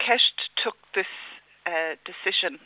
Kesht took this decision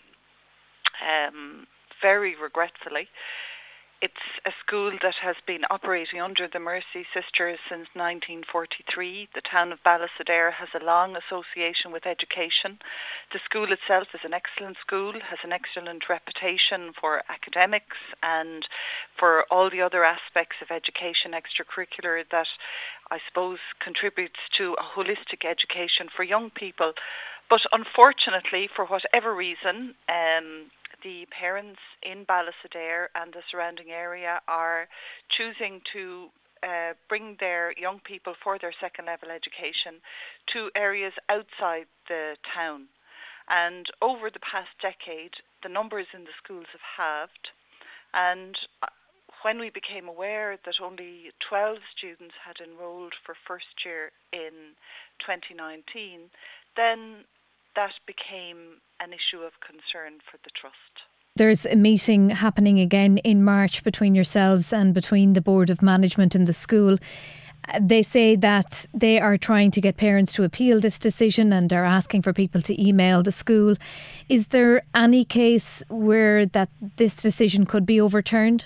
very regretfully. It's a school that has been operating under the Mercy Sisters since 1943. The town of Ballysadare has a long association with education. The school itself is an excellent school, has an excellent reputation for academics and for all the other aspects of education, extracurricular, that I suppose contributes to a holistic education for young people. But unfortunately, for whatever reason, the parents in Ballysadare and the surrounding area are choosing to bring their young people for their second level education to areas outside the town. And over the past decade, the numbers in the schools have halved. And when we became aware that only 12 students had enrolled for first year in 2019, then that became an issue of concern for the Trust. There's a meeting happening again in March between yourselves and between the Board of Management and the school. They say that they are trying to get parents to appeal this decision and are asking for people to email the school. Is there any case where that this decision could be overturned?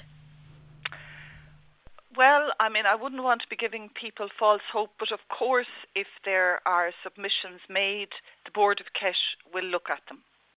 Well, I mean, I wouldn't want to be giving people false hope, but of course, if there are submissions made, the Board of Kesh will look at them.